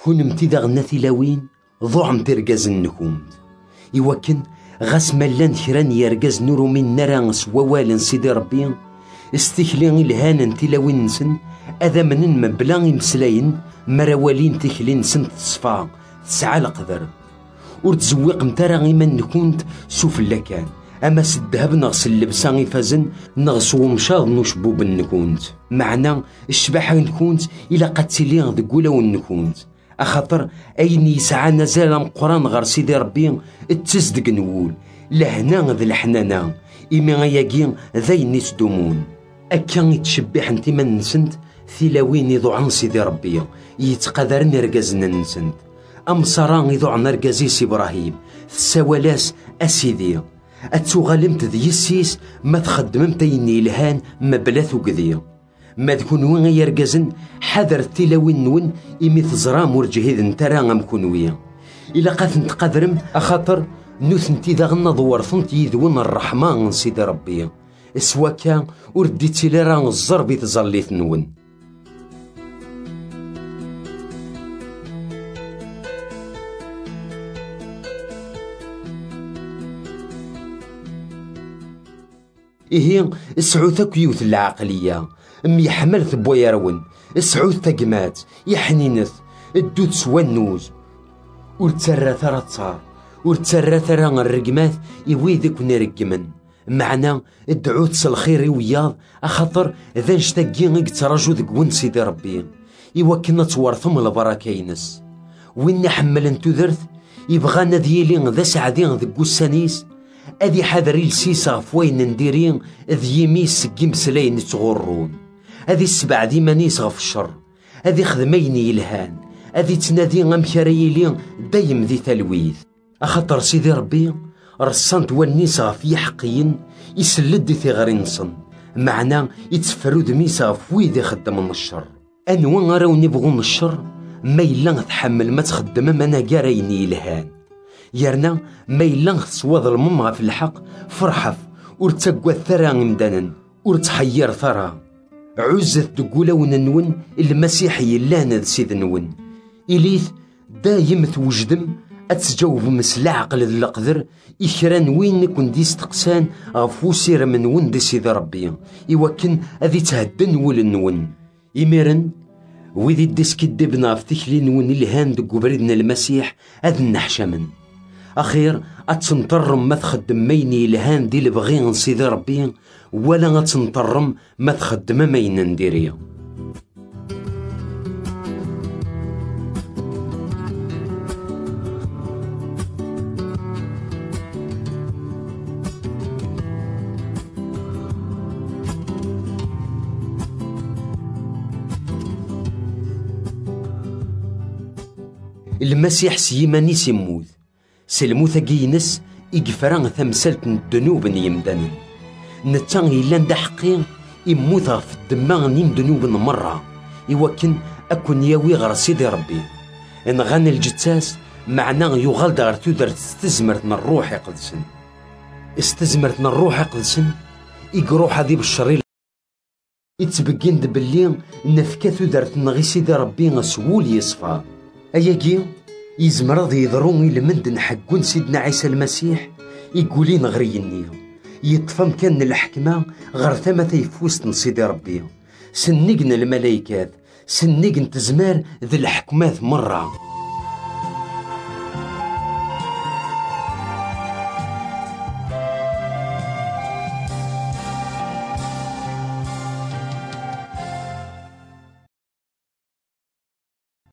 كونمتي داغنا تيلاوين ضعم ترقز النكومت يوكن غاس ملان كران يرقز نورو من نرى سووال سيدي ربي استكلين الهان تيلاوين نسن اذا من مبلان مسلاين مراوالين تكلين سن تصفى تسعى القدر ورتزويق متارا غيمان نكونت سوف لكان اما سدهب نغس اللبسان يفازن نغسو مشاض نشبوب نكونت معنا الشباحة نكونت الى قد تليغ ذقولا ونكونت اخاطر اين يسعى نزال مقران غير سيدي ربي التصدق نقول لهنا ذي الحنانا إمي غياقين ذاين يتدومون أكان يتشبح انتي من نسنت ثلاوين يضو عن سيدي ربي يتقدرن رقازنا نسنت أمصران يضو عن رقازيس إبراهيم ثساوالاس أسيدي أتوغالمت ذي السيس ما تخدمم تيني الهان ما بلاثو قذي ما تكون وين يرقزن حذر التلاوين نون إمي تزرام ورجهيد انترا مكونوية إلا قاث نتقدرم أخاطر نوثنتي داغنا ضورثنت يذون الرحمن سيدي ربي سوا كان ورديتي لي راه الزربي تزليت نون إيه اسعوث كيوث العقلية أمي حملت بويرون اسعوث تقمات يحنينث الدود سوا النوز ورتسرى ثرى تصار ورتسرى ثرى الرقمات يويذك ونرقمن معنا الدعوت الخير وياض أخطر ذا نشتاقين اقتراجو ذك ون سيدي ربي يوكنا تورثم البركاينس وين حمل انتو ذرث يبغانا ديالين ذا سعدين ذك السانيس أذي حذري لسيسا فوين نديرين ذي يميس قمسلين تغرون أذي السبع دي مانيس غف الشر أذي خدميني الهان أذي تنادي غمكاريلين دايم ذي تلويث أخطر سيدي ربي رصانت والنيس غف يحقين يسلد ثغري نصن معنا يتفرو دميسا فويدي خدم من الشر أنوان راو نبغون الشر ما إلا تحمل ما تخدم منا قاريني الهان يرنا ما إلا تسواض الممغا في الحق فرحف ورتقوى الثرى مدانا ورتحير ثرى عزت دقولا وننون المسيحي اللان ذ سيد نون إليث دايم توجدم أتجاوب مسل عقل ذي القدر إكران وين كون دي استقسان غفوسير من ون دي سيد ربي يوكن أذي تهدن ولنون إميرن وذي ديسكي دبنا في تكلين ون الهان دقو بريدنا المسيح أذ النحشمن أخير أتنطرم ما تخدم ميني الهان دي لبغين سيدي ربي ولا أتنطرم ما تخدم مين نديريا المسيح سيماني سيموذ سلموثا جينس إقفران ثمسلت الذنوب يمدن نتان إلا دا حقين يموثا في الدماغ نيم ذنوب مرة يوكن أكون ياوي غير سيدي ربي إن غان الجتاس معناه يغال دار تودر استزمرتنا الروح يقدسن استزمرتنا الروح يقدسن يقروح هذي بالشرير يتبقين دبلين نفكا تودر تنغي سيدي ربي سول يصفى أياكي يزمرض يضرون لمندن حقون سيدنا عيسى المسيح يقولين غريني يطفم كان الحكمة غير ثما يفوست سيدي ربي سنقنا الملايكات سنقن تزمار ذي الحكمات مرة